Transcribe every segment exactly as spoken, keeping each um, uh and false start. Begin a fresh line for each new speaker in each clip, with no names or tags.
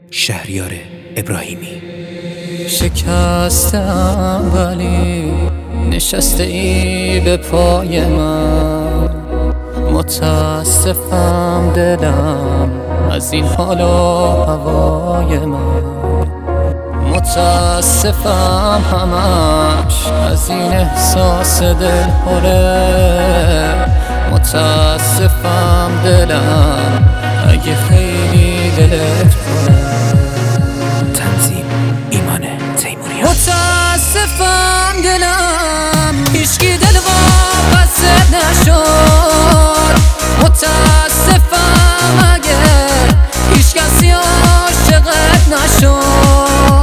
شهریار ابراهیمی.
شکستم ولی نشسته ای به پای من، متاسفم دلم از این حال و هوای من، متاسفم همش از این احساس دلهوره، متاسفم دلم اگه خیلی دلت پره.
تنظیم ایمان تیموریان.
متاسفم دلم هیچکی دل واپست نشد، متاسفم اگه هیچ کسی عاشقت نشد،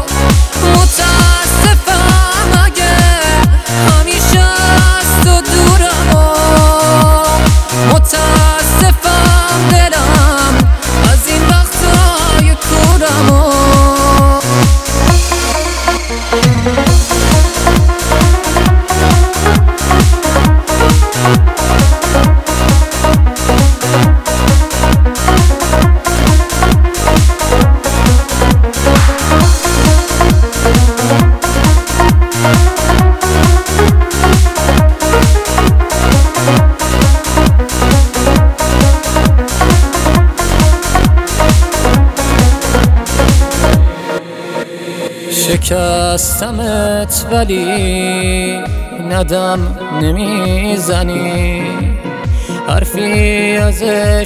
متاسفم اگه همیشه از تو دورم، متاسفم دلم از این وقتای کورم. شکستمت ولی ندم نمیزنی، حرفی از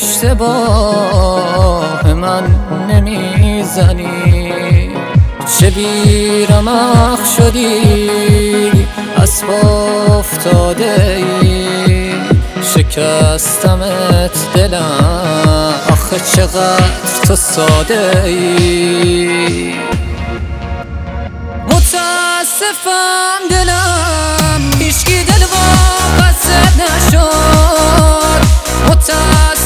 اشتباه من نمیزنی، چه بیرمق شدی از پا افتاده ای، شکستمت دلم آخه چقدر تو ساده ای. متاسفم دلم هیچکی دل واپست نشد، متاسفم